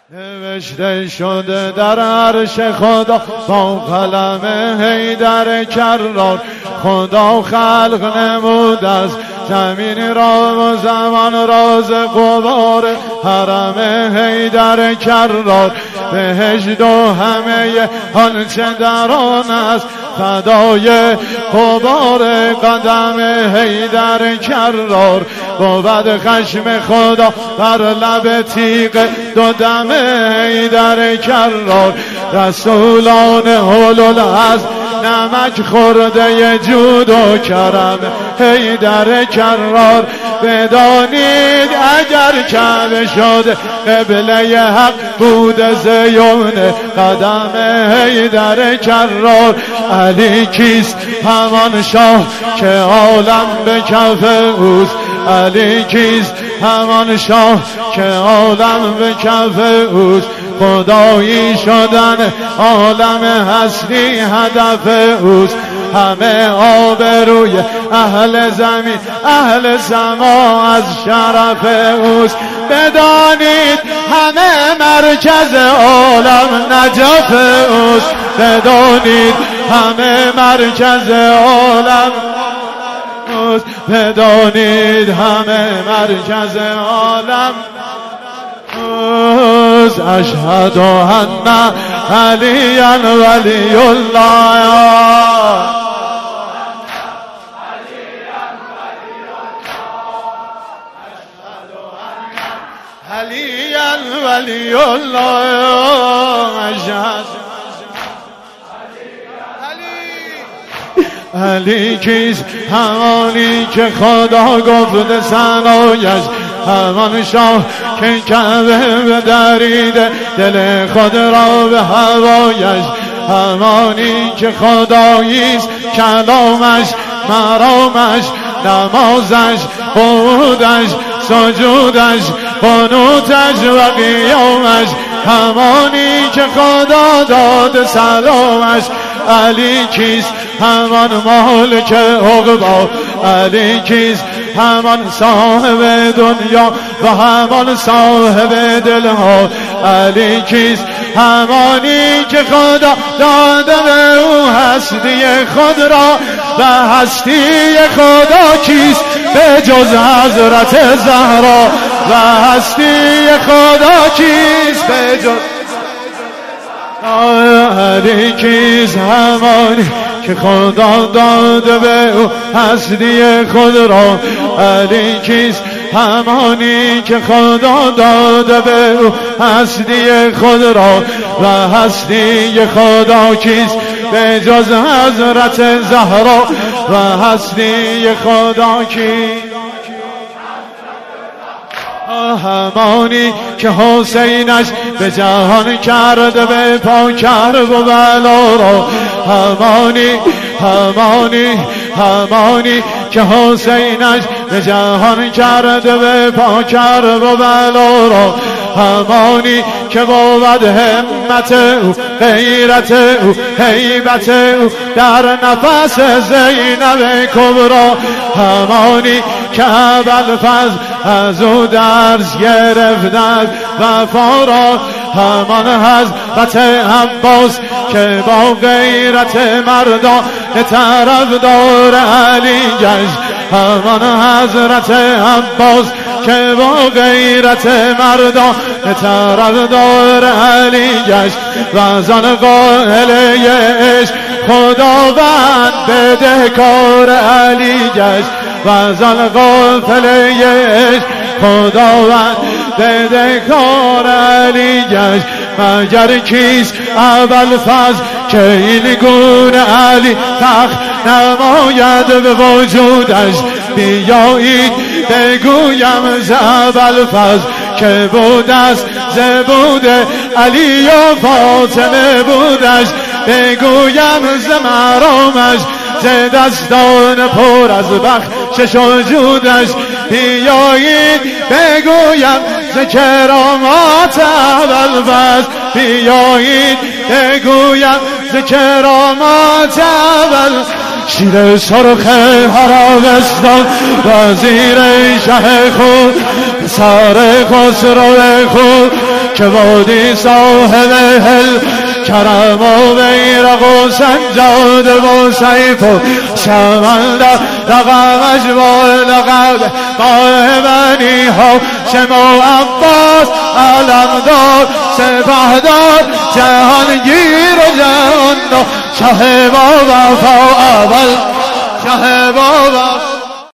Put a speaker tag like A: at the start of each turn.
A: نوشته شده در عرش خدا با قلم حیدر کرار. خدا خلق نمود از زمین را و زمان راز غبار حرم حیدر کرار. بهشت و همه آنچه در آن است فدای غبار قدم حیدر کرار. بود خشم خدا بر لب تیغ دو دم حیدر کرار. رسولان حلول از نمک خورده جود و کرم حیدر کرار. بدانید اگر کعبه شد قبله حق بود زیون قدم حیدر کرار. علی کیست؟ همان شاه که عالم به کف اوست. علی کیست؟ همان شاه که عالم به کف اوست. خدایی شدن عالم هستی هدف اوست. همه آبروی اهل زمین اهل سما از شرف اوست. بدانید همه مرکز عالم نجف اوست. بدانید همه مرکز عالم اوست. بدانید همه مرکز عالم اوست. اشهد ان علی ولی الله. علی ولی الله. علی کیست؟ همانی که خدا گفت ثنایش. همان شاه که کعبه بدریده دل خود را به هوایش. همانی که خداییست کلامش مرامش نمازش قعودش سجودش قنوتش و قیامش. همانی که خدا داد سلامش. علی کیست؟ همان مالک عقبا. علی کیست؟ همان صاحب دنیا و همان صاحب دلها. علی کیست؟ همانی که خدا داده به او هستی خود را. و هستی خدا کیست به جز حضرت زهرا؟ و هستی خدا کیست به جز علی کیست؟ همانی که خدا داده به او هستی خود را. علی کیست؟ همانی که خدا داده به او هستی خود را. و هستی خدا کیست به جز حضرت زهرا؟ و هستی خدا کیست؟ همانی که حسینش به جهان کرده به پا کرب و بلا را. همانی که حسینش به جهان کرده به پا کرب و بلا را. همانی که بود همت او غیرت او هیبت او در نفس زینب کبرا. همانی که ابوالفضل از او درس گرفتند وفا را. همان حضرت عباس که با غیرت مردان طرفدار علی گشت. همان حضرت عباس که با غیرت مردان طرفدار علی گشت. و زن قائل عشق خداوند بدهکار علی گشت. و زن قائل عشق خداوند بدهکار علی گشت. مگر کیست ابوالفضل که این گونه علی تخت نماید به وجودش؟ بیایید بگویم ز ابوالفضل که بود است زبود علی و فاطمه بودش. بگویم ز مرامش ز دستان پر از بخشش و جودش. بیایید بگویم ز کرامات ابوالفضل. بیایید بگویم ز کرامات ابوالفضل. شیر سرخ عربستان وزیر شه خود سر خسرو خود که بودی صاحب کرم و بیرق و سنجاد و سیف و شمندر رقمش و لقب قائمنی هاشم و عباس علمدار سپهدار جهانگیر و جهاندار شه با وفا اول شه با وفا